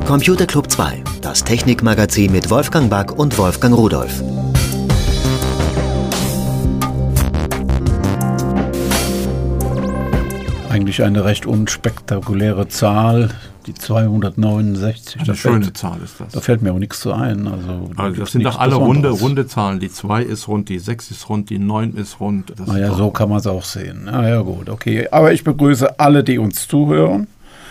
Computer Club 2, das Technikmagazin mit Wolfgang Back und Wolfgang Rudolph. Eigentlich eine recht unspektakuläre Zahl, die 269. Eine schöne Zahl ist das. Da fällt mir auch nichts zu ein. Also das sind doch alle runde Zahlen. Die 2 ist rund, die 6 ist rund, die 9 ist rund. Naja, so kann man es auch sehen. Naja, gut, okay. Aber ich begrüße alle, die uns zuhören.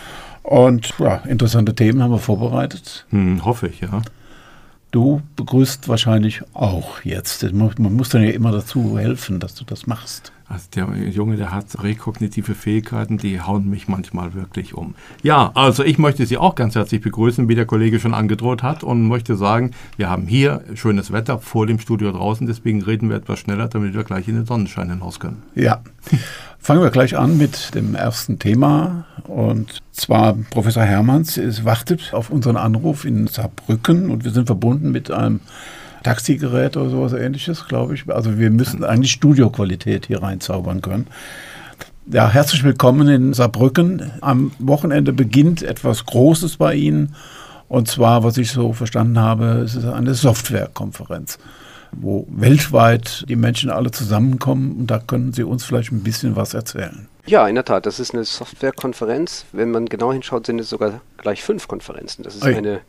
Und ja, interessante Themen haben wir vorbereitet. Hoffe ich, ja. Du begrüßt wahrscheinlich auch jetzt. Man muss dann ja immer dazu helfen, dass du das machst. Also der Junge, der hat rekognitive Fähigkeiten, die hauen mich manchmal wirklich um. Ja, also ich möchte Sie auch ganz herzlich begrüßen, wie der Kollege schon angedroht hat, und möchte sagen, wir haben hier schönes Wetter vor dem Studio draußen, deswegen reden wir etwas schneller, damit wir gleich in den Sonnenschein hinaus können. Ja, fangen wir gleich an mit dem ersten Thema, und zwar Professor Hermanns wartet auf unseren Anruf in Saarbrücken, und wir sind verbunden mit einem Taxigerät oder sowas Ähnliches, glaube ich. Also wir müssen eigentlich Studioqualität hier reinzaubern können. Ja, herzlich willkommen in Saarbrücken. Am Wochenende beginnt etwas Großes bei Ihnen. Und zwar, was ich so verstanden habe, es ist eine Softwarekonferenz, wo weltweit die Menschen alle zusammenkommen. Und da können Sie uns vielleicht ein bisschen was erzählen. Ja, in der Tat, das ist eine Softwarekonferenz. Wenn man genau hinschaut, sind es sogar gleich 5 Konferenzen. Das ist eine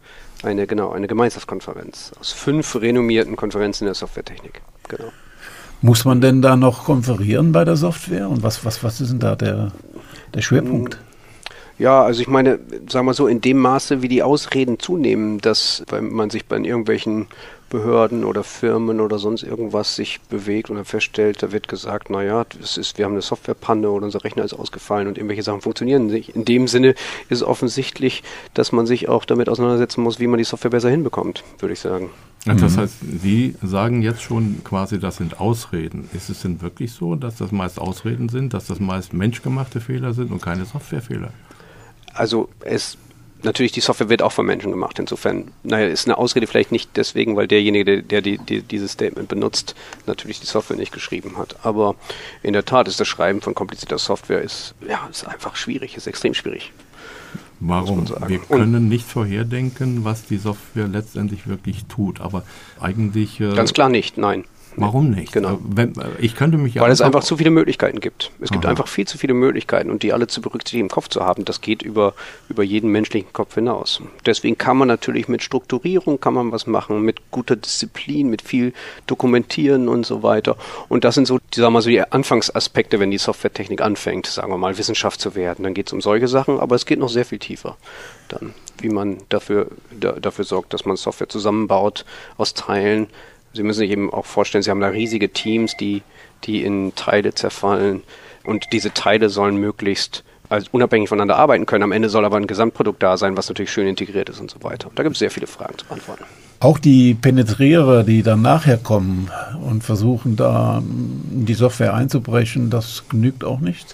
Gemeinschaftskonferenz aus 5 renommierten Konferenzen der Softwaretechnik. Genau. Muss man denn da noch konferieren bei der Software? Und was ist denn da der Schwerpunkt? Ja, also ich meine, sagen wir so, in dem Maße, wie die Ausreden zunehmen, dass man sich bei irgendwelchen Behörden oder Firmen oder sonst irgendwas sich bewegt und dann feststellt, da wird gesagt, naja, wir haben eine Softwarepanne oder unser Rechner ist ausgefallen und irgendwelche Sachen funktionieren nicht. In dem Sinne ist es offensichtlich, dass man sich auch damit auseinandersetzen muss, wie man die Software besser hinbekommt, würde ich sagen. Das heißt, Sie sagen jetzt schon quasi, das sind Ausreden. Ist es denn wirklich so, dass das meist Ausreden sind, dass das meist menschgemachte Fehler sind und keine Softwarefehler? Also natürlich, die Software wird auch von Menschen gemacht. Insofern, ist eine Ausrede vielleicht nicht deswegen, weil derjenige, der dieses Statement benutzt, natürlich die Software nicht geschrieben hat. Aber in der Tat ist das Schreiben von komplizierter Software ist einfach schwierig, ist extrem schwierig. Warum? Wir können nicht vorherdenken, was die Software letztendlich wirklich tut. Aber eigentlich... Ganz klar nicht, nein. Warum nicht? Genau. Ich könnte mich Weil es einfach zu viele Möglichkeiten gibt. Es gibt einfach viel zu viele Möglichkeiten und die alle zu berücksichtigen im Kopf zu haben, das geht über jeden menschlichen Kopf hinaus. Deswegen kann man natürlich mit Strukturierung was machen, mit guter Disziplin, mit viel Dokumentieren und so weiter. Und das sind so die Anfangsaspekte, wenn die Softwaretechnik anfängt, sagen wir mal, Wissenschaft zu werden. Dann geht es um solche Sachen, aber es geht noch sehr viel tiefer. Dann, wie man dafür sorgt, dass man Software zusammenbaut aus Teilen. Sie müssen sich eben auch vorstellen, Sie haben da riesige Teams, die in Teile zerfallen und diese Teile sollen möglichst unabhängig voneinander arbeiten können. Am Ende soll aber ein Gesamtprodukt da sein, was natürlich schön integriert ist und so weiter. Da gibt es sehr viele Fragen zu beantworten. Auch die Penetrierer, die dann nachher kommen und versuchen, da in die Software einzubrechen, das genügt auch nicht?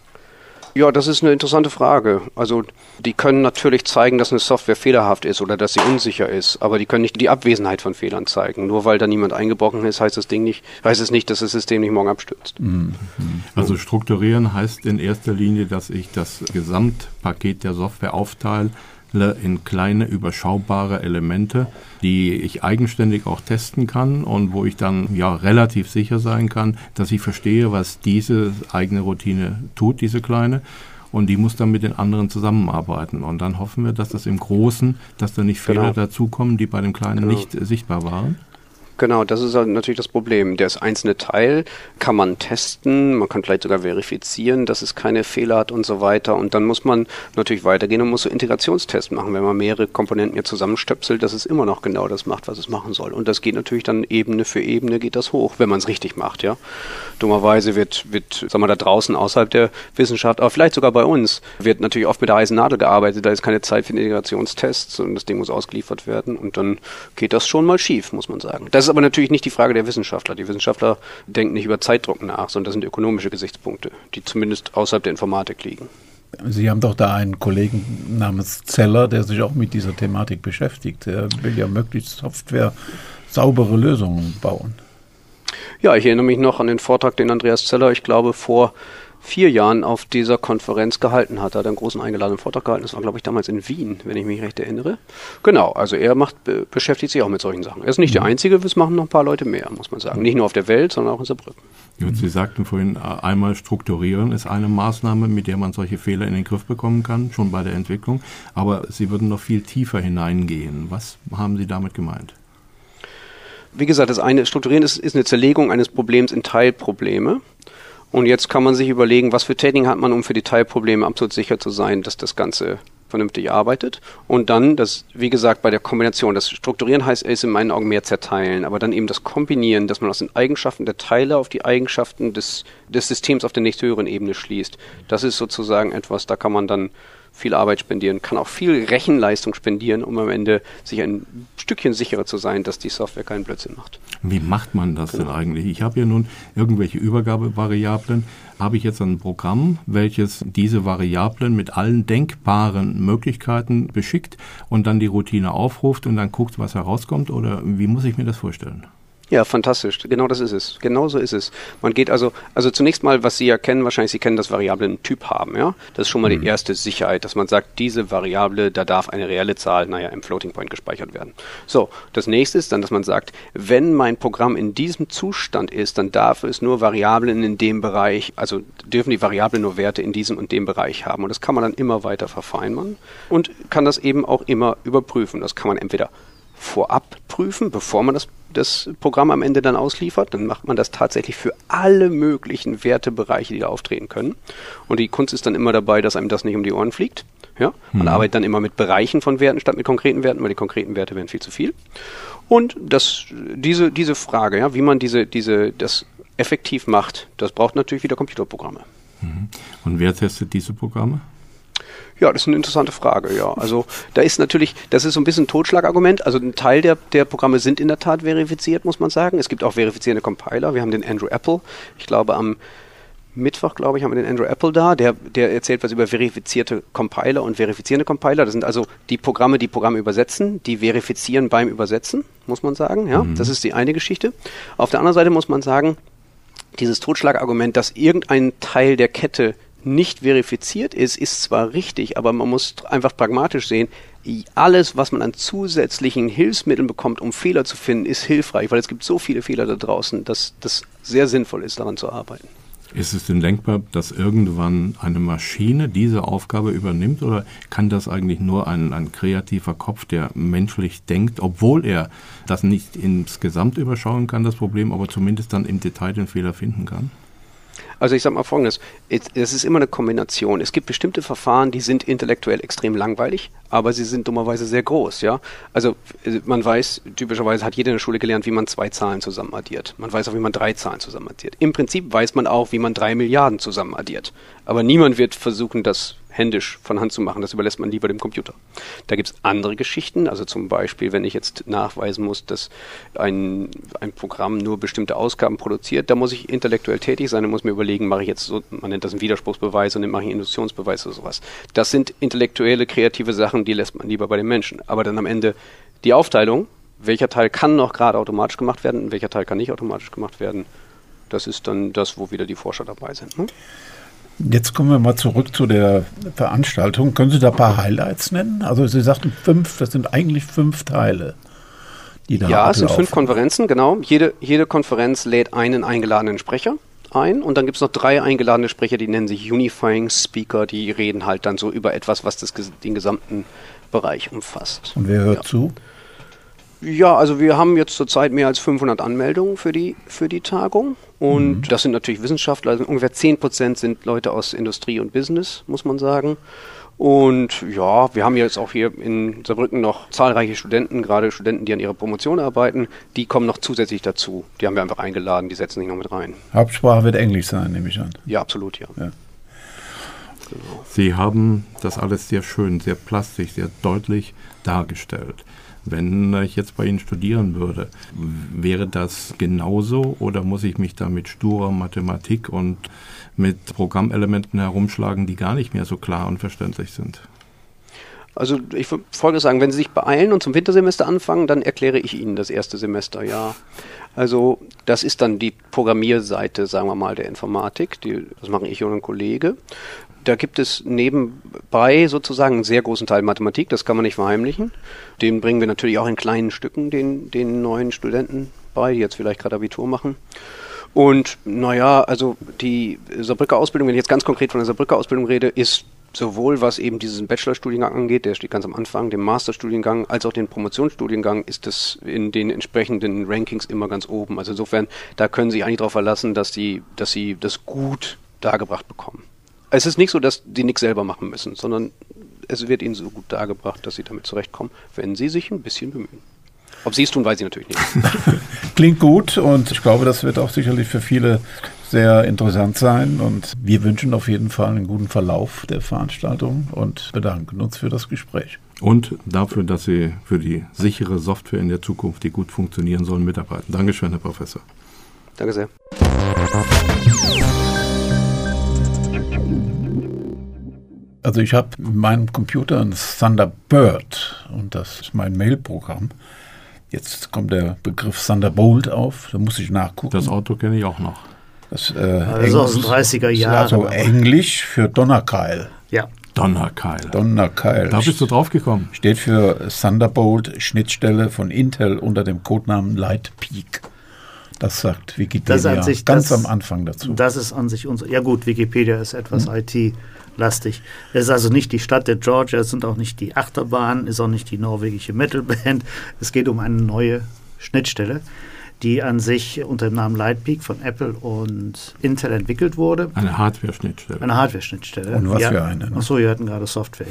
Ja, das ist eine interessante Frage. Also die können natürlich zeigen, dass eine Software fehlerhaft ist oder dass sie unsicher ist, aber die können nicht die Abwesenheit von Fehlern zeigen. Nur weil da niemand eingebrochen ist, heißt es nicht, dass das System nicht morgen abstürzt. Also strukturieren heißt in erster Linie, dass ich das Gesamtpaket der Software aufteile in kleine, überschaubare Elemente, die ich eigenständig auch testen kann und wo ich dann relativ sicher sein kann, dass ich verstehe, was diese eigene Routine tut, diese kleine, und die muss dann mit den anderen zusammenarbeiten. Und dann hoffen wir, dass das im Großen, dass da nicht Fehler dazukommen, die bei dem Kleinen nicht sichtbar waren. Genau, das ist halt natürlich das Problem. Das einzelne Teil kann man testen, man kann vielleicht sogar verifizieren, dass es keine Fehler hat und so weiter. Und dann muss man natürlich weitergehen und muss so Integrationstests machen, wenn man mehrere Komponenten hier zusammenstöpselt, dass es immer noch genau das macht, was es machen soll. Und das geht natürlich dann Ebene für Ebene geht das hoch, wenn man es richtig macht, ja. Dummerweise wird, sagen wir, da draußen außerhalb der Wissenschaft, aber vielleicht sogar bei uns, wird natürlich oft mit der heißen Nadel gearbeitet, da ist keine Zeit für Integrationstests und das Ding muss ausgeliefert werden und dann geht das schon mal schief, muss man sagen. Das ist aber natürlich nicht die Frage der Wissenschaftler. Die Wissenschaftler denken nicht über Zeitdruck nach, sondern das sind ökonomische Gesichtspunkte, die zumindest außerhalb der Informatik liegen. Sie haben doch da einen Kollegen namens Zeller, der sich auch mit dieser Thematik beschäftigt. Der will ja möglichst Software saubere Lösungen bauen. Ja, ich erinnere mich noch an den Vortrag, den Andreas Zeller, ich glaube, vor 4 Jahren auf dieser Konferenz gehalten hat. Er hat einen großen eingeladenen Vortrag gehalten. Das war, glaube ich, damals in Wien, wenn ich mich recht erinnere. Genau, also er beschäftigt sich auch mit solchen Sachen. Er ist nicht der Einzige, es machen noch ein paar Leute mehr, muss man sagen. Nicht nur auf der Welt, sondern auch in Saarbrücken. Und Sie sagten vorhin, einmal strukturieren ist eine Maßnahme, mit der man solche Fehler in den Griff bekommen kann, schon bei der Entwicklung. Aber Sie würden noch viel tiefer hineingehen. Was haben Sie damit gemeint? Wie gesagt, das eine Strukturieren ist eine Zerlegung eines Problems in Teilprobleme. Und jetzt kann man sich überlegen, was für Techniken hat man, um für die Teilprobleme absolut sicher zu sein, dass das Ganze vernünftig arbeitet. Und dann, wie gesagt, bei der Kombination, das Strukturieren heißt, ist in meinen Augen mehr zerteilen, aber dann eben das Kombinieren, dass man aus den Eigenschaften der Teile auf die Eigenschaften des Systems auf der nächsthöheren Ebene schließt. Das ist sozusagen etwas, da kann man dann viel Arbeit spendieren, kann auch viel Rechenleistung spendieren, um am Ende sich ein Stückchen sicherer zu sein, dass die Software keinen Blödsinn macht. Wie macht man das denn eigentlich? Ich habe ja nun irgendwelche Übergabevariablen. Habe ich jetzt ein Programm, welches diese Variablen mit allen denkbaren Möglichkeiten beschickt und dann die Routine aufruft und dann guckt, was herauskommt? Oder wie muss ich mir das vorstellen? Ja, fantastisch. Genau das ist es. Genau so ist es. Man geht also zunächst mal, was Sie ja kennen, wahrscheinlich Sie kennen, dass Variablen einen Typ haben, ja? Das ist schon mal die erste Sicherheit, dass man sagt, diese Variable, da darf eine reelle Zahl, im Floating Point gespeichert werden. So, das nächste ist dann, dass man sagt, wenn mein Programm in diesem Zustand ist, dann darf es nur Variablen in dem Bereich, also dürfen die Variablen nur Werte in diesem und dem Bereich haben. Und das kann man dann immer weiter verfeinern und kann das eben auch immer überprüfen. Das kann man entweder vorab prüfen, bevor man das Programm am Ende dann ausliefert. Dann macht man das tatsächlich für alle möglichen Wertebereiche, die da auftreten können. Und die Kunst ist dann immer dabei, dass einem das nicht um die Ohren fliegt. Ja? Man arbeitet dann immer mit Bereichen von Werten statt mit konkreten Werten, weil die konkreten Werte wären viel zu viel. Und diese Frage, ja, wie man das effektiv macht, das braucht natürlich wieder Computerprogramme. Und wer testet diese Programme? Ja, das ist eine interessante Frage, ja. Also da ist natürlich, das ist so ein bisschen ein Totschlagargument. Also ein Teil der Programme sind in der Tat verifiziert, muss man sagen. Es gibt auch verifizierende Compiler. Wir haben den Andrew Apple. Ich glaube, am Mittwoch, haben wir den Andrew Apple da. Der erzählt was über verifizierte Compiler und verifizierende Compiler. Das sind also die Programme übersetzen, die verifizieren beim Übersetzen, muss man sagen. Ja, das ist die eine Geschichte. Auf der anderen Seite muss man sagen, dieses Totschlagargument, dass irgendein Teil der Kette nicht verifiziert ist zwar richtig, aber man muss einfach pragmatisch sehen, alles, was man an zusätzlichen Hilfsmitteln bekommt, um Fehler zu finden, ist hilfreich, weil es gibt so viele Fehler da draußen, dass das sehr sinnvoll ist, daran zu arbeiten. Ist es denn denkbar, dass irgendwann eine Maschine diese Aufgabe übernimmt oder kann das eigentlich nur ein kreativer Kopf, der menschlich denkt, obwohl er das nicht insgesamt überschauen kann, das Problem, aber zumindest dann im Detail den Fehler finden kann? Also ich sage mal Folgendes, es ist immer eine Kombination. Es gibt bestimmte Verfahren, die sind intellektuell extrem langweilig, aber sie sind dummerweise sehr groß. Ja? Also man weiß, typischerweise hat jeder in der Schule gelernt, wie man 2 Zahlen zusammen addiert. Man weiß auch, wie man 3 Zahlen zusammen addiert. Im Prinzip weiß man auch, wie man 3 Milliarden zusammen addiert. Aber niemand wird versuchen, das händisch von Hand zu machen, das überlässt man lieber dem Computer. Da gibt es andere Geschichten, also zum Beispiel, wenn ich jetzt nachweisen muss, dass ein Programm nur bestimmte Ausgaben produziert, da muss ich intellektuell tätig sein und muss mir überlegen, mache ich jetzt so, man nennt das einen Widerspruchsbeweis und dann mache ich einen Induktionsbeweis oder sowas. Das sind intellektuelle, kreative Sachen, die lässt man lieber bei den Menschen. Aber dann am Ende die Aufteilung, welcher Teil kann noch gerade automatisch gemacht werden und welcher Teil kann nicht automatisch gemacht werden, das ist dann das, wo wieder die Forscher dabei sind. Ne? Jetzt kommen wir mal zurück zu der Veranstaltung. Können Sie da ein paar Highlights nennen? Also Sie sagten 5, das sind eigentlich 5 Teile, die da ablaufen. Ja, es sind 5 Konferenzen, genau. Jede Konferenz lädt einen eingeladenen Sprecher ein und dann gibt es noch 3 eingeladene Sprecher, die nennen sich Unifying Speaker, die reden halt dann so über etwas, was den gesamten Bereich umfasst. Und wer hört zu? Ja, also wir haben jetzt zurzeit mehr als 500 Anmeldungen für die Tagung und das sind natürlich Wissenschaftler, also ungefähr 10% sind Leute aus Industrie und Business, muss man sagen. Und ja, wir haben jetzt auch hier in Saarbrücken noch zahlreiche Studenten, gerade Studenten, die an ihrer Promotion arbeiten, die kommen noch zusätzlich dazu. Die haben wir einfach eingeladen, die setzen sich noch mit rein. Hauptsprache wird Englisch sein, nehme ich an. Ja, absolut, ja. Genau. Sie haben das alles sehr schön, sehr plastisch, sehr deutlich dargestellt. Wenn ich jetzt bei Ihnen studieren würde, wäre das genauso oder muss ich mich da mit sturer Mathematik und mit Programmelementen herumschlagen, die gar nicht mehr so klar und verständlich sind? Also ich würde Folgendes sagen, wenn Sie sich beeilen und zum Wintersemester anfangen, dann erkläre ich Ihnen das erste Semester, ja. Also das ist dann die Programmierseite, sagen wir mal, der Informatik. Das machen ich und ein Kollege. Da gibt es nebenbei sozusagen einen sehr großen Teil Mathematik, das kann man nicht verheimlichen. Den bringen wir natürlich auch in kleinen Stücken den neuen Studenten bei, die jetzt vielleicht gerade Abitur machen. Und also die Saarbrücker Ausbildung, wenn ich jetzt ganz konkret von der Saarbrücker Ausbildung rede, ist sowohl was eben diesen Bachelorstudiengang angeht, der steht ganz am Anfang, den Masterstudiengang, als auch den Promotionsstudiengang, ist das in den entsprechenden Rankings immer ganz oben. Also insofern, da können Sie sich eigentlich darauf verlassen, dass Sie das gut dargebracht bekommen. Es ist nicht so, dass die nichts selber machen müssen, sondern es wird Ihnen so gut dargebracht, dass Sie damit zurechtkommen, wenn Sie sich ein bisschen bemühen. Ob Sie es tun, weiß ich natürlich nicht. Klingt gut und ich glaube, das wird auch sicherlich für viele sehr interessant sein und wir wünschen auf jeden Fall einen guten Verlauf der Veranstaltung und bedanken uns für das Gespräch. Und dafür, dass Sie für die sichere Software in der Zukunft, die gut funktionieren soll, mitarbeiten. Dankeschön, Herr Professor. Danke sehr. Also ich habe in meinem Computer ein Thunderbird und das ist mein Mailprogramm. Jetzt kommt der Begriff Thunderbolt auf, da muss ich nachgucken. Das Auto kenne ich auch noch. Das ist aus den 30er Jahren. Also Englisch für Donnerkeil. Ja. Donnerkeil. Da bist du drauf gekommen. Steht für Thunderbolt, Schnittstelle von Intel unter dem Codenamen Lightpeak. Das sagt Wikipedia ganz am Anfang dazu. Das ist an sich ja gut, Wikipedia ist etwas IT-lastig. Es ist also nicht die Stadt der Georgia, es sind auch nicht die Achterbahnen, ist auch nicht die norwegische Metalband. Es geht um eine neue Schnittstelle, die an sich unter dem Namen Lightpeak von Apple und Intel entwickelt wurde. Eine Hardware-Schnittstelle. Und was für eine? Ne? Achso, wir hatten gerade Software.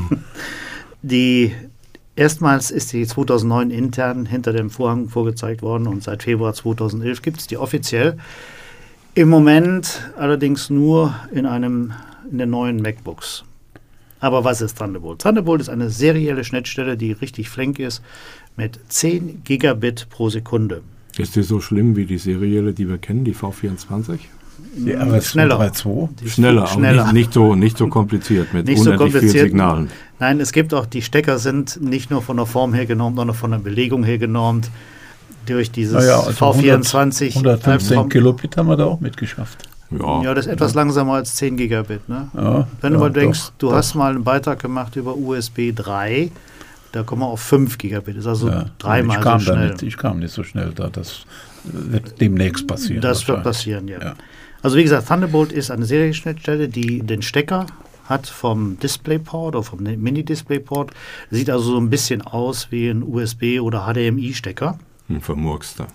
Ja. Erstmals ist die 2009 intern hinter dem Vorhang vorgezeigt worden und seit Februar 2011 gibt es die offiziell. Im Moment allerdings nur in den neuen MacBooks. Aber was ist Thunderbolt? Thunderbolt ist eine serielle Schnittstelle, die richtig flink ist, mit 10 Gigabit pro Sekunde. Ist die so schlimm wie die serielle, die wir kennen, die V24? Ja, aber schneller. Schneller, aber nicht so kompliziert mit nicht unendlich so vielen Signalen. Nein, es gibt auch, die Stecker sind nicht nur von der Form her genormt, sondern von der Belegung her genormt. Durch dieses V24. 115 Kilobit haben wir da auch mitgeschafft. Ja, das ist etwas langsamer als 10 Gigabit. Ne? Ja, wenn du mal denkst, du hast mal einen Beitrag gemacht über USB 3, da kommen wir auf 5 Gigabit. Das ist also dreimal so schnell. Ich kam nicht so schnell da. Das wird demnächst passieren. Das wird passieren, ja. Also wie gesagt, Thunderbolt ist eine Serienschnittstelle, die den Stecker hat vom DisplayPort oder vom Mini-DisplayPort. Sieht also so ein bisschen aus wie ein USB- oder HDMI-Stecker. Ein vermurkster.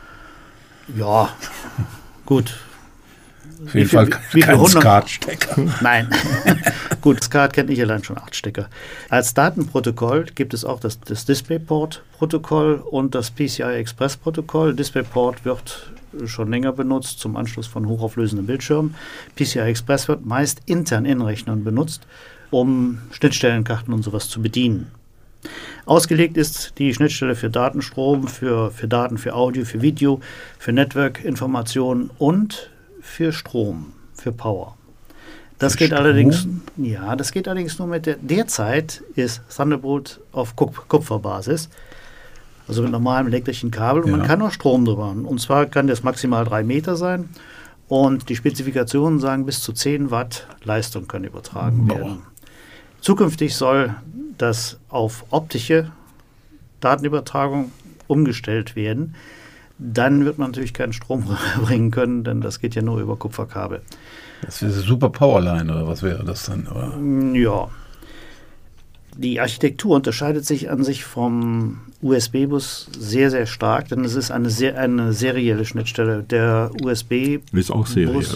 Ja, gut. Auf jeden Fall kein SCART-Stecker. Nein. Gut, SCART kennt nicht allein schon 8 Stecker. Als Datenprotokoll gibt es auch das DisplayPort-Protokoll und das PCI-Express-Protokoll. DisplayPort wird schon länger benutzt zum Anschluss von hochauflösenden Bildschirmen. PCI-Express wird meist intern in Rechnern benutzt, um Schnittstellenkarten und sowas zu bedienen. Ausgelegt ist die Schnittstelle für Datenstrom, für Daten, für Audio, für Video, für Network-Informationen und für Strom, für Power. Das geht allerdings nur mit derzeit ist Thunderbolt auf Kupferbasis, also mit normalem elektrischen Kabel und man kann auch Strom drüber haben. Und zwar kann das maximal 3 Meter sein und die Spezifikationen sagen, bis zu 10 Watt Leistung können übertragen werden. Zukünftig soll das auf optische Datenübertragung umgestellt werden. Dann wird man natürlich keinen Strom bringen können, denn das geht ja nur über Kupferkabel. Das ist eine super Powerline, oder was wäre das dann? Oder? Ja. Die Architektur unterscheidet sich an sich vom USB-Bus sehr, sehr stark, denn es ist eine serielle Schnittstelle. Der USB ist auch seriell.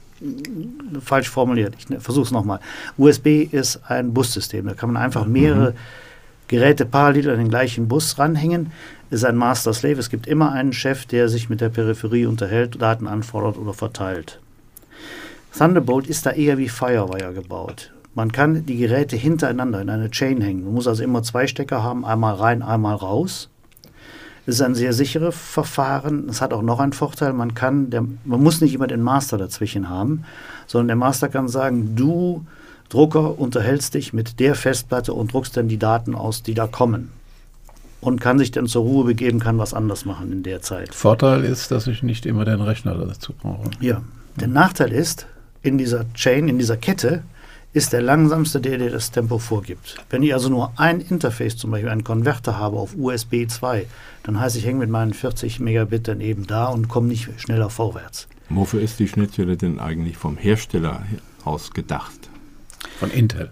Falsch formuliert, ich versuche es nochmal. USB ist ein Bussystem, da kann man einfach mehrere Geräte parallel an den gleichen Bus ranhängen. Ist ein Master-Slave. Es gibt immer einen Chef, der sich mit der Peripherie unterhält, Daten anfordert oder verteilt. Thunderbolt ist da eher wie Firewire gebaut. Man kann die Geräte hintereinander in eine Chain hängen. Man muss also immer 2 Stecker haben, einmal rein, einmal raus. Es ist ein sehr sicheres Verfahren. Es hat auch noch einen Vorteil, man muss nicht immer den Master dazwischen haben, sondern der Master kann sagen, du Drucker unterhältst dich mit der Festplatte und druckst dann die Daten aus, die da kommen. Und kann sich dann zur Ruhe begeben, kann was anders machen in der Zeit. Vorteil ist, dass ich nicht immer den Rechner dazu brauche. Ja, der Nachteil ist, in dieser Chain, in dieser Kette, ist der langsamste der das Tempo vorgibt. Wenn ich also nur ein Interface, zum Beispiel einen Konverter habe auf USB 2, dann heißt, ich hänge mit meinen 40 Megabit dann eben da und komme nicht schneller vorwärts. Wofür ist die Schnittstelle denn eigentlich vom Hersteller aus gedacht? Von Intel.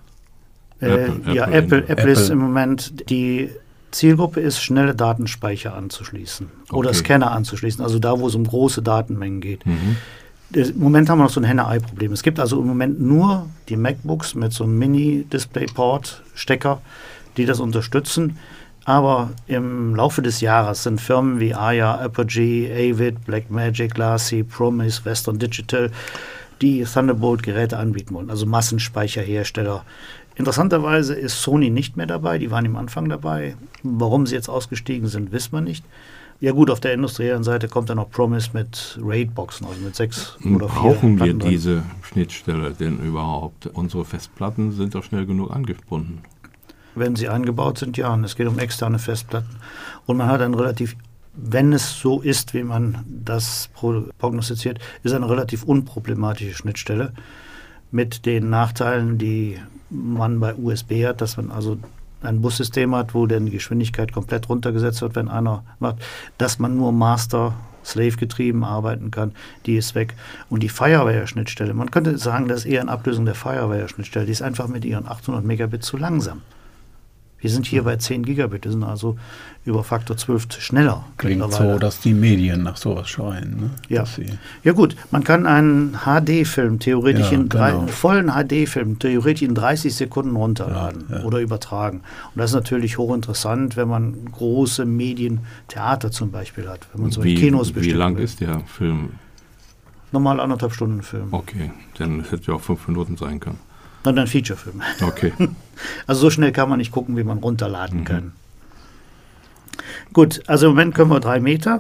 Apple ist im Moment, die Zielgruppe ist, schnelle Datenspeicher anzuschließen oder Scanner anzuschließen, also da, wo es um große Datenmengen geht. Im Moment haben wir noch so ein Henne-Ei-Problem. Es gibt also im Moment nur die MacBooks mit so einem Mini-DisplayPort-Stecker, die das unterstützen. Aber im Laufe des Jahres sind Firmen wie Aya, Apogee, Avid, Blackmagic, Glassy, Promise, Western Digital, die Thunderbolt-Geräte anbieten wollen, also Massenspeicherhersteller. Interessanterweise ist Sony nicht mehr dabei, die waren am Anfang dabei. Warum sie jetzt ausgestiegen sind, wissen wir nicht. Ja gut, auf der industriellen Seite kommt dann noch Promise mit RAID-Boxen, also mit 6 oder 4 Brauchen wir Platten drin. diese Schnittstelle denn überhaupt? Unsere Festplatten sind doch schnell genug angebunden. Wenn sie eingebaut sind, ja. Und es geht um externe Festplatten. Und man hat ein relativ, wenn es so ist, wie man das prognostiziert, ist eine relativ unproblematische Schnittstelle mit den Nachteilen, die man bei USB hat, dass man also ein Bussystem hat, wo dann die Geschwindigkeit komplett runtergesetzt wird, wenn einer macht, dass man nur Master-Slave-getrieben arbeiten kann, die ist weg. Und die Firewire-Schnittstelle, man könnte sagen, das ist eher eine Ablösung der Firewire-Schnittstelle, die ist einfach mit ihren 800 Megabit zu langsam. Wir sind hier bei 10 Gigabit, wir sind also über Faktor 12 schneller. Klingt so, dass die Medien nach sowas schreien. Ne? Ja. Ja gut, man kann einen HD-Film theoretisch vollen HD-Film theoretisch in 30 Sekunden runterladen oder übertragen. Und das ist natürlich hochinteressant, wenn man große Medientheater zum Beispiel hat. Wenn man so Kinos bestimmt. Wie lang ist der Film? Normal 1,5 Stunden Film. Okay, dann hätte ja auch 5 Minuten sein können. Und ein Feature-Film. Okay. Also so schnell kann man nicht gucken, wie man runterladen kann. Gut, also im Moment können wir 3 Meter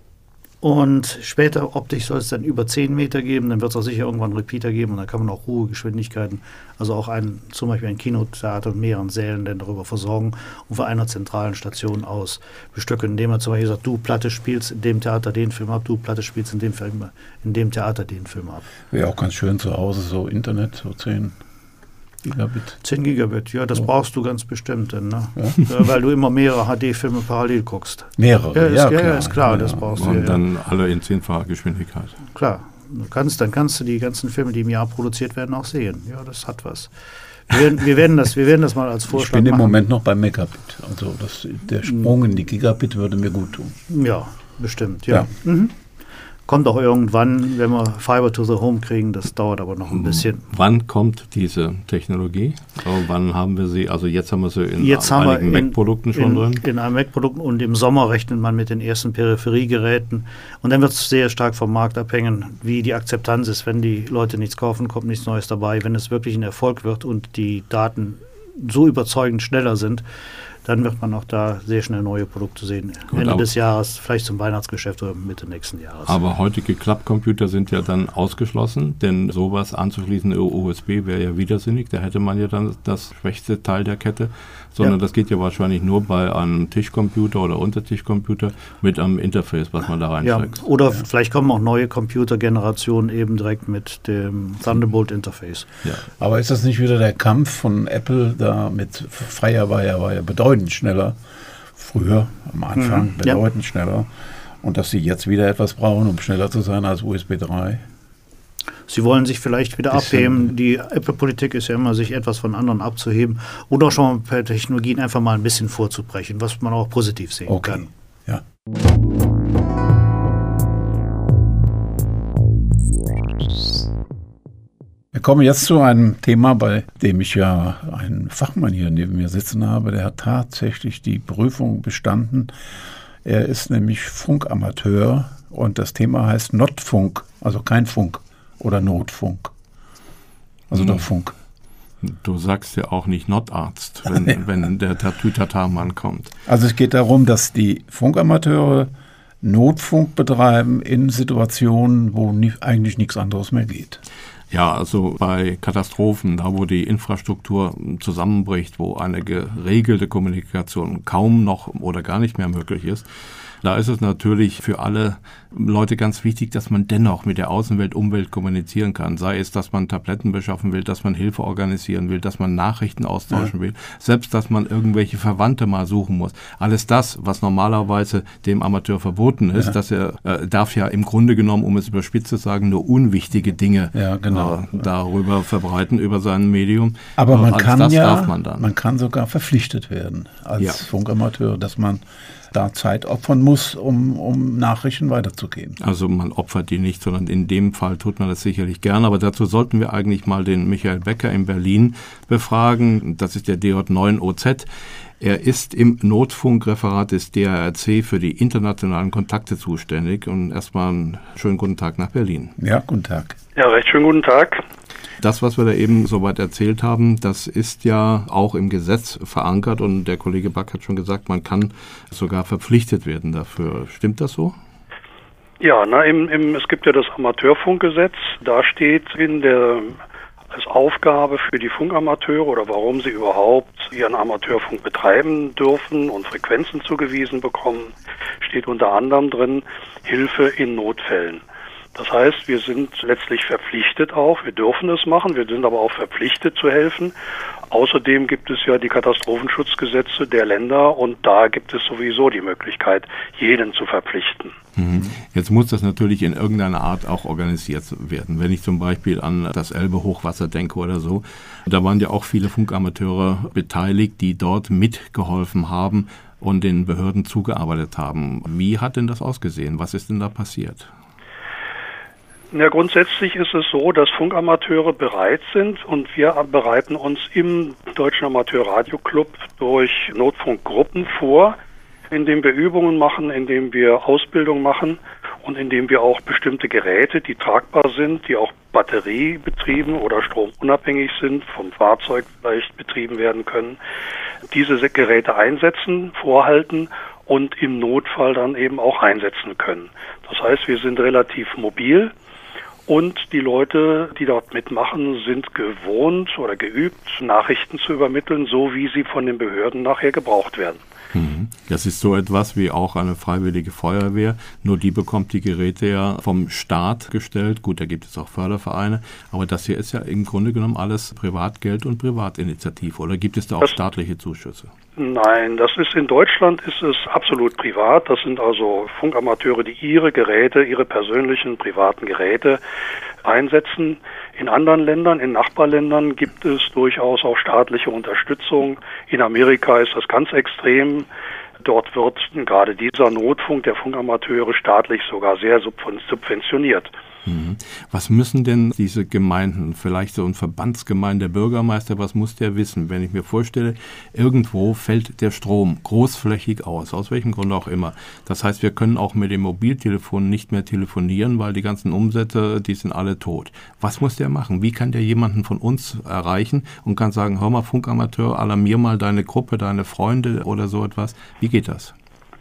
und später optisch soll es dann über 10 Meter geben, dann wird es auch sicher irgendwann einen Repeater geben und dann kann man auch hohe Geschwindigkeiten, also auch zum Beispiel ein Kinotheater mit mehreren Sälen dann darüber versorgen und von einer zentralen Station aus bestücken, indem man zum Beispiel sagt, du Platte spielst in dem Theater den Film ab, du Platte spielst in dem Theater den Film ab. Wäre auch ganz schön zu Hause, so Internet, so 10 Gigabit. 10 Gigabit, ja, das brauchst du ganz bestimmt, denn, ne? Ja, weil du immer mehrere HD-Filme parallel guckst. Mehrere, ist klar, das brauchst du. Und dann alle in 10-facher Geschwindigkeit. Klar, dann kannst du die ganzen Filme, die im Jahr produziert werden, auch sehen. Ja, das hat was. Wir werden das mal als Vorschlag machen. Ich bin im Moment noch bei Megabit, also der Sprung in die Gigabit würde mir gut tun. Ja, bestimmt, ja. Kommt auch irgendwann, wenn wir Fiber to the Home kriegen, das dauert aber noch ein bisschen. Wann kommt diese Technologie? Wann haben wir sie? Also jetzt haben wir sie in einigen Mac-Produkten schon drin? In einem Mac-Produkten und im Sommer rechnet man mit den ersten Peripheriegeräten. Und dann wird es sehr stark vom Markt abhängen, wie die Akzeptanz ist. Wenn die Leute nichts kaufen, kommt nichts Neues dabei. Wenn es wirklich ein Erfolg wird und die Daten so überzeugend schneller sind, dann wird man auch da sehr schnell neue Produkte sehen. Gut, Ende des Jahres, vielleicht zum Weihnachtsgeschäft oder Mitte nächsten Jahres. Aber heutige Klappcomputer sind ja dann ausgeschlossen, denn sowas anzuschließen über USB wäre ja widersinnig. Da hätte man ja dann das schwächste Teil der Kette, sondern das geht ja wahrscheinlich nur bei einem Tischcomputer oder Untertischcomputer mit einem Interface, was man da reinsteckt. Ja, oder vielleicht kommen auch neue Computergenerationen eben direkt mit dem Thunderbolt-Interface. Ja. Aber ist das nicht wieder der Kampf von Apple da mit Firewire war ja bedeutend schneller, früher am Anfang bedeutend schneller und dass sie jetzt wieder etwas brauchen, um schneller zu sein als USB 3? Sie wollen sich vielleicht wieder abheben. Die Apple-Politik ist ja immer, sich etwas von anderen abzuheben oder auch schon mal per Technologien einfach mal ein bisschen vorzubrechen, was man auch positiv sehen kann. Ja. Wir kommen jetzt zu einem Thema, bei dem ich ja einen Fachmann hier neben mir sitzen habe. Der hat tatsächlich die Prüfung bestanden. Er ist nämlich Funkamateur und das Thema heißt Notfunk, also kein Funk oder Notfunk. Also doch Funk. Du sagst ja auch nicht Notarzt, wenn der Tatütata-Mann kommt. Also es geht darum, dass die Funkamateure Notfunk betreiben in Situationen, wo eigentlich nichts anderes mehr geht. Ja, also bei Katastrophen, da wo die Infrastruktur zusammenbricht, wo eine geregelte Kommunikation kaum noch oder gar nicht mehr möglich ist, da ist es natürlich für alle Leute ganz wichtig, dass man dennoch mit der Außenwelt, Umwelt kommunizieren kann. Sei es, dass man Tabletten beschaffen will, dass man Hilfe organisieren will, dass man Nachrichten austauschen will, selbst, dass man irgendwelche Verwandte mal suchen muss. Alles das, was normalerweise dem Amateur verboten ist, dass er darf ja im Grunde genommen, um es überspitzt zu sagen, nur unwichtige Dinge darüber verbreiten, über sein Medium. Aber man kann darf man dann. Man kann sogar verpflichtet werden als Funkamateur, dass man da Zeit opfern muss, um Nachrichten weiterzugeben. Also man opfert die nicht, sondern in dem Fall tut man das sicherlich gern. Aber dazu sollten wir eigentlich mal den Michael Becker in Berlin befragen. Das ist der DJ9OZ. Er ist im Notfunkreferat des DARC für die internationalen Kontakte zuständig. Und erstmal einen schönen guten Tag nach Berlin. Ja, guten Tag. Ja, recht schönen guten Tag. Das, was wir da eben soweit erzählt haben, das ist ja auch im Gesetz verankert und der Kollege Back hat schon gesagt, man kann sogar verpflichtet werden dafür. Stimmt das so? Ja, es gibt ja das Amateurfunkgesetz, da steht als Aufgabe für die Funkamateure oder warum sie überhaupt ihren Amateurfunk betreiben dürfen und Frequenzen zugewiesen bekommen, steht unter anderem drin Hilfe in Notfällen. Das heißt, wir sind letztlich verpflichtet auch, wir dürfen es machen, wir sind aber auch verpflichtet zu helfen. Außerdem gibt es ja die Katastrophenschutzgesetze der Länder und da gibt es sowieso die Möglichkeit, jeden zu verpflichten. Jetzt muss das natürlich in irgendeiner Art auch organisiert werden. Wenn ich zum Beispiel an das Elbe-Hochwasser denke oder so, da waren ja auch viele Funkamateure beteiligt, die dort mitgeholfen haben und den Behörden zugearbeitet haben. Wie hat denn das ausgesehen? Was ist denn da passiert? Ja, grundsätzlich ist es so, dass Funkamateure bereit sind und wir bereiten uns im Deutschen Amateur-Radio-Club durch Notfunkgruppen vor, indem wir Übungen machen, indem wir Ausbildung machen und indem wir auch bestimmte Geräte, die tragbar sind, die auch batteriebetrieben oder stromunabhängig sind, vom Fahrzeug vielleicht betrieben werden können, diese Geräte einsetzen, vorhalten und im Notfall dann eben auch einsetzen können. Das heißt, wir sind relativ mobil. Und die Leute, die dort mitmachen, sind gewohnt oder geübt, Nachrichten zu übermitteln, so wie sie von den Behörden nachher gebraucht werden. Das ist so etwas wie auch eine freiwillige Feuerwehr, nur die bekommt die Geräte ja vom Staat gestellt. Gut, da gibt es auch Fördervereine, aber das hier ist ja im Grunde genommen alles Privatgeld und Privatinitiative. Oder gibt es da auch staatliche Zuschüsse? Nein, in Deutschland ist es absolut privat. Das sind also Funkamateure, die ihre Geräte, ihre persönlichen privaten Geräte einsetzen. In anderen Ländern, in Nachbarländern gibt es durchaus auch staatliche Unterstützung. In Amerika ist das ganz extrem. Dort wird gerade dieser Notfunk der Funkamateure staatlich sogar sehr subventioniert. Was müssen denn diese Gemeinden, vielleicht so ein Verbandsgemeinde, der Bürgermeister, was muss der wissen? Wenn ich mir vorstelle, irgendwo fällt der Strom großflächig aus welchem Grund auch immer. Das heißt, wir können auch mit dem Mobiltelefon nicht mehr telefonieren, weil die ganzen Umsätze, die sind alle tot. Was muss der machen? Wie kann der jemanden von uns erreichen und kann sagen, hör mal, Funkamateur, alarmier mal deine Gruppe, deine Freunde oder so etwas? Wie geht das?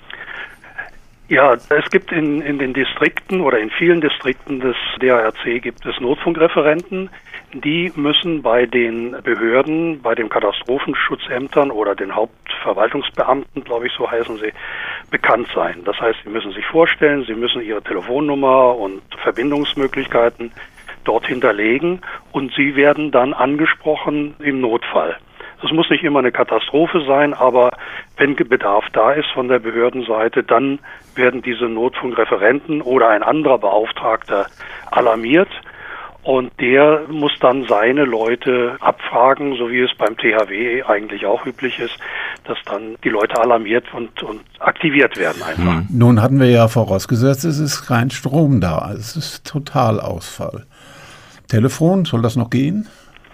Ja, es gibt in den Distrikten oder in vielen Distrikten des DARC gibt es Notfunkreferenten. Die müssen bei den Behörden, bei den Katastrophenschutzämtern oder den Hauptverwaltungsbeamten, glaube ich, so heißen sie, bekannt sein. Das heißt, sie müssen sich vorstellen, sie müssen ihre Telefonnummer und Verbindungsmöglichkeiten dort hinterlegen und sie werden dann angesprochen im Notfall. Es muss nicht immer eine Katastrophe sein, aber wenn Bedarf da ist von der Behördenseite, dann werden diese Notfunkreferenten oder ein anderer Beauftragter alarmiert und der muss dann seine Leute abfragen, so wie es beim THW eigentlich auch üblich ist, dass dann die Leute alarmiert und aktiviert werden einfach. Nun hatten wir ja vorausgesetzt, es ist kein Strom da, es ist Totalausfall. Telefon, soll das noch gehen?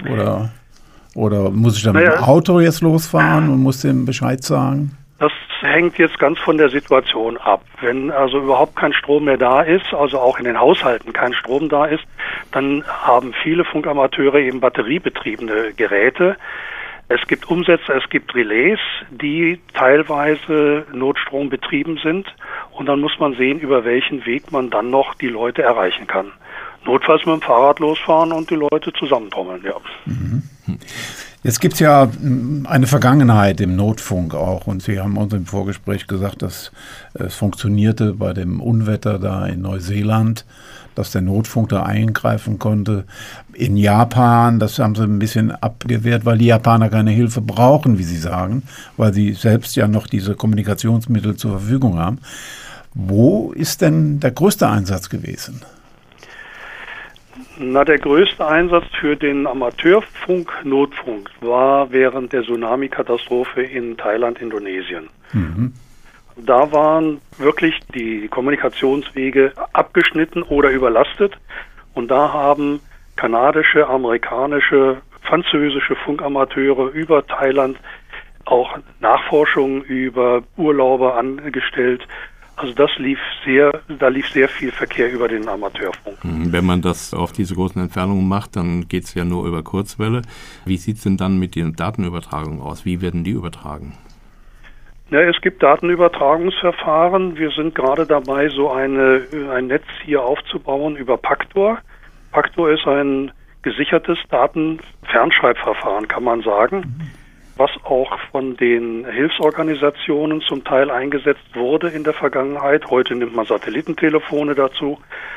Oder muss ich dann mit dem Auto jetzt losfahren und muss dem Bescheid sagen? Das hängt jetzt ganz von der Situation ab. Wenn also überhaupt kein Strom mehr da ist, also auch in den Haushalten kein Strom da ist, dann haben viele Funkamateure eben batteriebetriebene Geräte. Es gibt Umsätze, es gibt Relais, die teilweise notstrombetrieben sind. Und dann muss man sehen, über welchen Weg man dann noch die Leute erreichen kann. notfalls mit dem Fahrrad losfahren und die Leute zusammentrommeln, ja. Jetzt gibt es ja eine Vergangenheit im Notfunk auch und Sie haben uns im Vorgespräch gesagt, dass es funktionierte bei dem Unwetter da in Neuseeland, dass der Notfunk da eingreifen konnte. In Japan, das haben sie ein bisschen abgewehrt, weil die Japaner keine Hilfe brauchen, wie sie sagen, weil sie selbst ja noch diese Kommunikationsmittel zur Verfügung haben. Wo ist denn der größte Einsatz gewesen? Na, der größte Einsatz für den Amateurfunk-Notfunk war während der Tsunami-Katastrophe in Thailand, Indonesien. Da waren wirklich die Kommunikationswege abgeschnitten oder überlastet und da haben kanadische, amerikanische, französische Funkamateure über Thailand auch Nachforschungen über Urlauber angestellt. Also da lief sehr viel Verkehr über den Amateurfunk. Wenn man das auf diese großen Entfernungen macht, dann geht es ja nur über Kurzwelle. Wie sieht es denn dann mit den Datenübertragungen aus? Wie werden die übertragen? Ja, es gibt Datenübertragungsverfahren. Wir sind gerade dabei, so ein Netz hier aufzubauen über Pactor. Pactor ist ein gesichertes Datenfernschreibverfahren, kann man sagen, was auch von den Hilfsorganisationen zum Teil eingesetzt wurde in der Vergangenheit. Heute nimmt man Satellitentelefone dazu.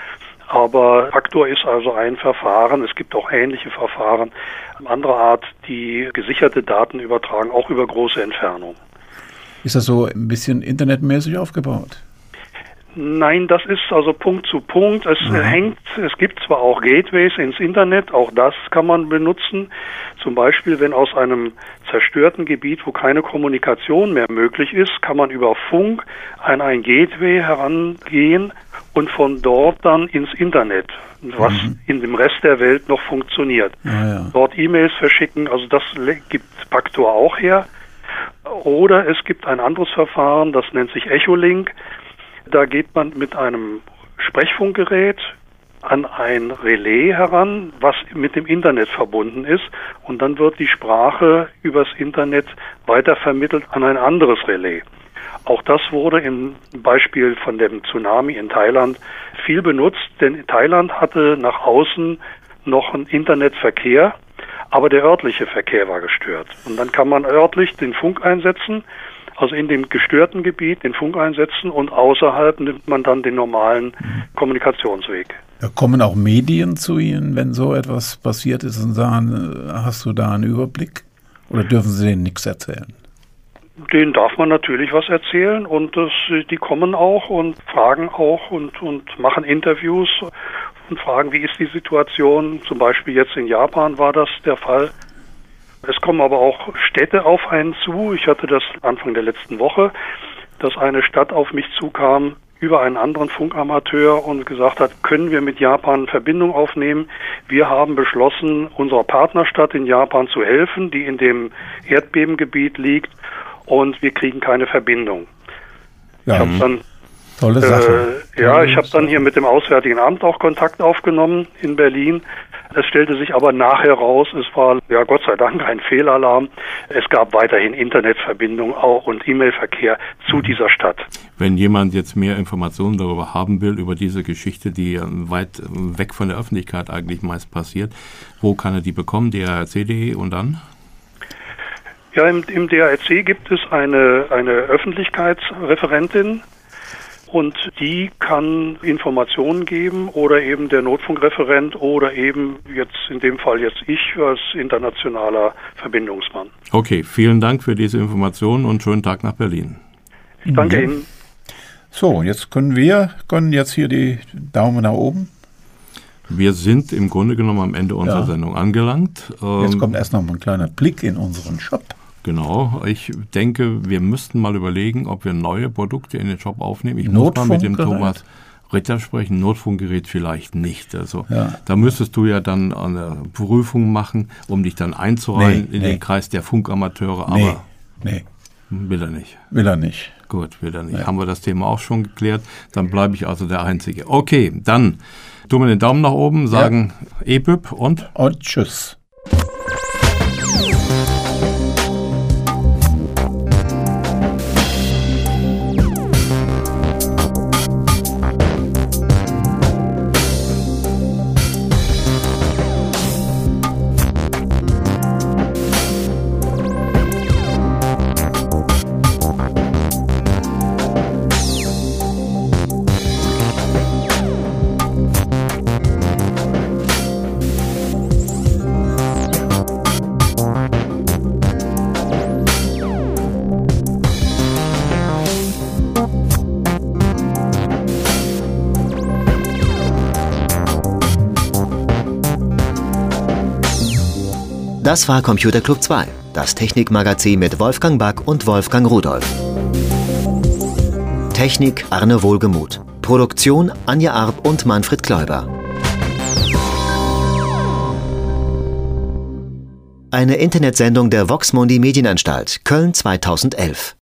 Aber Pactor ist also ein Verfahren. Es gibt auch ähnliche Verfahren, anderer Art, die gesicherte Daten übertragen, auch über große Entfernungen. Ist das so ein bisschen internetmäßig aufgebaut? Nein, das ist also Punkt zu Punkt. Es gibt zwar auch Gateways ins Internet, auch das kann man benutzen. Zum Beispiel, wenn aus einem zerstörten Gebiet, wo keine Kommunikation mehr möglich ist, kann man über Funk an ein Gateway herangehen und von dort dann ins Internet, was in dem Rest der Welt noch funktioniert. Dort E-Mails verschicken, also das gibt Pactor auch her. Oder es gibt ein anderes Verfahren, das nennt sich Echolink. Da geht man mit einem Sprechfunkgerät an ein Relais heran, was mit dem Internet verbunden ist. Und dann wird die Sprache übers Internet weitervermittelt an ein anderes Relais. Auch das wurde im Beispiel von dem Tsunami in Thailand viel benutzt, denn Thailand hatte nach außen noch einen Internetverkehr, aber der örtliche Verkehr war gestört. Und dann kann man örtlich den Funk einsetzen, also in dem gestörten Gebiet den Funk einsetzen und außerhalb nimmt man dann den normalen Kommunikationsweg. Da kommen auch Medien zu Ihnen, wenn so etwas passiert ist und sagen, hast du da einen Überblick? Oder dürfen Sie denen nichts erzählen? Denen darf man natürlich was erzählen und die kommen auch und fragen auch und machen Interviews und fragen, wie ist die Situation. Zum Beispiel jetzt in Japan war das der Fall. Es kommen aber auch Städte auf einen zu. Ich hatte das Anfang der letzten Woche, dass eine Stadt auf mich zukam über einen anderen Funkamateur und gesagt hat, können wir mit Japan Verbindung aufnehmen? Wir haben beschlossen, unserer Partnerstadt in Japan zu helfen, die in dem Erdbebengebiet liegt, und wir kriegen keine Verbindung. Ja, ich habe dann tolle Sache. ich habe dann hier mit dem Auswärtigen Amt auch Kontakt aufgenommen in Berlin. Es stellte sich aber nachher raus, es war ja Gott sei Dank ein Fehlalarm. Es gab weiterhin Internetverbindung auch und E-Mail-Verkehr zu dieser Stadt. Wenn jemand jetzt mehr Informationen darüber haben will, über diese Geschichte, die weit weg von der Öffentlichkeit eigentlich meist passiert, wo kann er die bekommen? drc.de und dann? Ja, im DARC gibt es eine Öffentlichkeitsreferentin. Und die kann Informationen geben oder eben der Notfunkreferent oder eben jetzt in dem Fall jetzt ich als internationaler Verbindungsmann. Okay, vielen Dank für diese Informationen und schönen Tag nach Berlin. Ich danke Ihnen. So, jetzt können jetzt hier die Daumen nach oben. Wir sind im Grunde genommen am Ende unserer Sendung angelangt. Jetzt kommt erst noch mal ein kleiner Blick in unseren Shop. Genau, ich denke, wir müssten mal überlegen, ob wir neue Produkte in den Shop aufnehmen. Ich muss mal mit dem Thomas Ritter sprechen, Notfunkgerät vielleicht nicht. Also da müsstest du ja dann eine Prüfung machen, um dich dann einzureihen in den Kreis der Funkamateure. Aber will er nicht. Will er nicht. Gut, will er nicht. Haben wir das Thema auch schon geklärt. Dann bleibe ich also der Einzige. Okay, dann tun wir den Daumen nach oben, sagen EBÜB und Tschüss. Das war Computer Club 2, das Technikmagazin mit Wolfgang Back und Wolfgang Rudolph. Technik Arne Wohlgemuth. Produktion Anja Arp und Manfred Kläuber. Eine Internetsendung der Vox Mundi Medienanstalt, Köln 2011.